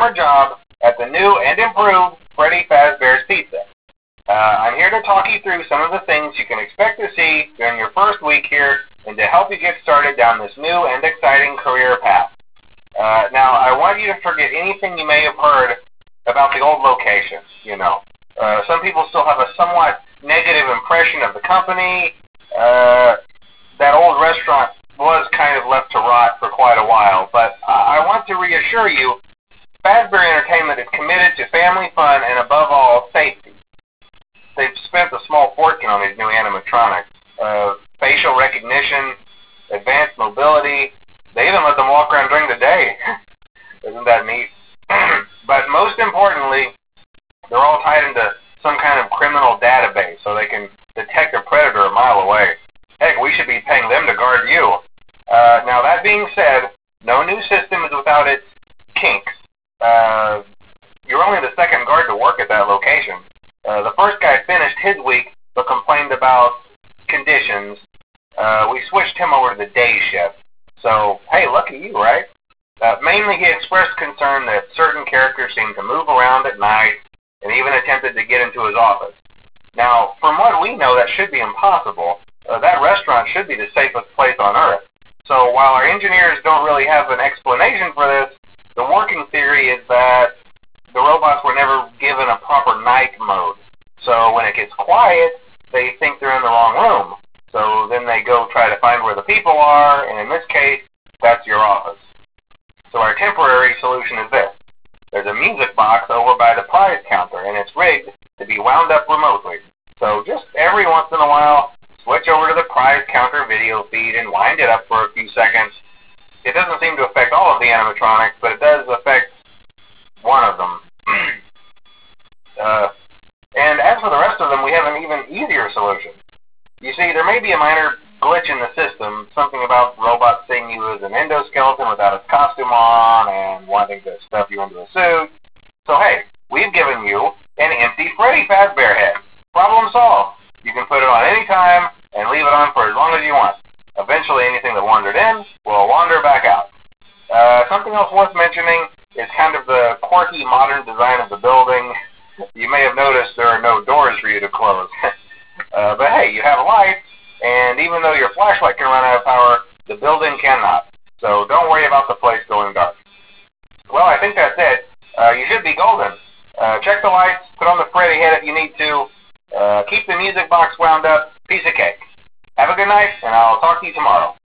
summer job at the new and improved Freddy Fazbear's Pizza. I'm here to talk you through some of the things you can expect to see during your first week here and to help you get started down this new and exciting career path. Now, I want you to forget anything you may have heard about the old location, you know. Some people still have a somewhat negative impression of the company. That old restaurant was kind of left to rot for quite a while, but I want to reassure you, Fazbear Entertainment is committed to family fun and, above all, safety. They've spent a small fortune on these new animatronics. Facial recognition, advanced mobility. They even let them walk around during the day. Isn't that neat? But most importantly, they're all tied into some kind of criminal database so they can detect a predator a mile away. Heck, we should be paying them to guard you. Now, that being said, no new system is without its kinks. You're only the second guard to work at that location. The first guy finished his week but complained about conditions. We switched him over to the day shift. So, hey, lucky you, right? Mainly he expressed concern that certain characters seemed to move around at night and even attempted to get into his office. Now, from what we know, that should be impossible. That restaurant should be the safest place on Earth. So while our engineers don't really have an explanation for this, the working theory is that the robots were never given a proper night mode. So when it gets quiet, they think they're in the wrong room. So then they go try to find where the people are, and in this case, that's your office. So our temporary solution is this. There's a music box over by the prize counter, and it's rigged to be wound up remotely. So just every once in a while, switch over to the prize counter video feed and wind it up for a few seconds. It doesn't seem to affect all of the animatronics, but it does affect one of them. And as for the rest of them, we have an even easier solution. You see, there may be a minor glitch in the system, something about robots seeing you as an endoskeleton without its costume on and wanting to stuff you into a suit. So hey, we've given you an empty Freddy Fazbear head. Problem solved. You can put it on any time and leave it on for as long as you want. Eventually anything that wandered in will wander back out. Something else worth mentioning is kind of the quirky modern design of the building. You may have noticed there are no doors for you to close. But hey, you have lights, and even though your flashlight can run out of power, the building cannot. So don't worry about the place going dark. Well, I think that's it. You should be golden. Check the lights, put on the Freddy head if you need to. Keep the music box wound up. Piece of cake. Have a good night, and I'll talk to you tomorrow.